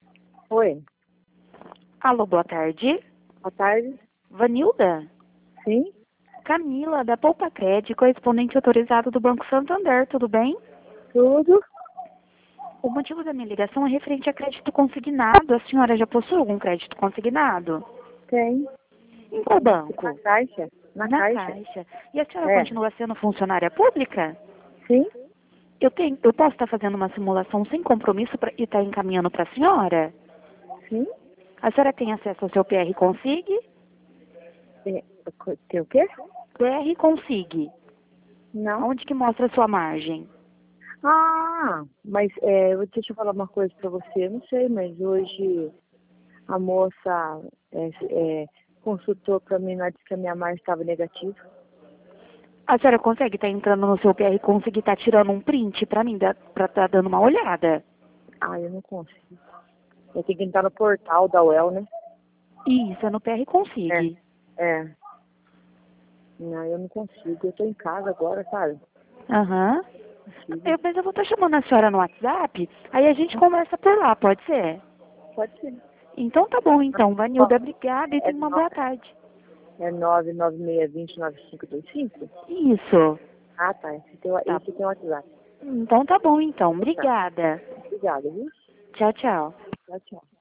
Oi, Alô, boa tarde. boa tarde. Vanilda? Sim, Camila, da Poupa Cred, correspondente autorizado do Banco Santander, tudo bem? tudo? O motivo da minha ligação é referente a crédito consignado. A senhora já possui algum crédito consignado? Tem. Em qual Na banco? Caixa? Na Na Caixa? Caixa. E a senhora É. continua sendo funcionária pública? Sim? Eu posso estar fazendo uma simulação sem compromisso e estar encaminhando para a senhora? Sim? A senhora tem acesso ao seu PR Consig? É, tem o quê? PR Consig. Não. Onde que mostra a sua margem? Ah, mas deixa eu falar uma coisa pra você. Eu não sei, mas hoje a moça consultou pra mim, ela disse que a minha margem estava negativa. A senhora consegue estar entrando no seu PR Consig e estar tirando um print para mim, para estar dando uma olhada? Ah, eu não consigo. Eu tenho que entrar no portal da UEL, né? Isso, é no PR É. Consig. É. Não, eu não consigo. Eu tô em casa agora, sabe? Aham. Não consigo. Mas eu vou estar chamando a senhora no WhatsApp, aí a gente conversa por lá, pode ser? Pode ser. Então tá bom, então. Ó, Vanilda, obrigada e é, tenha uma boa tarde. é 996209525? Isso. Ah, tá. Tá. Esse tem o WhatsApp. Então tá bom, então. Tá. Obrigada. Obrigada, viu? Tchau, tchau. Tchau, tchau.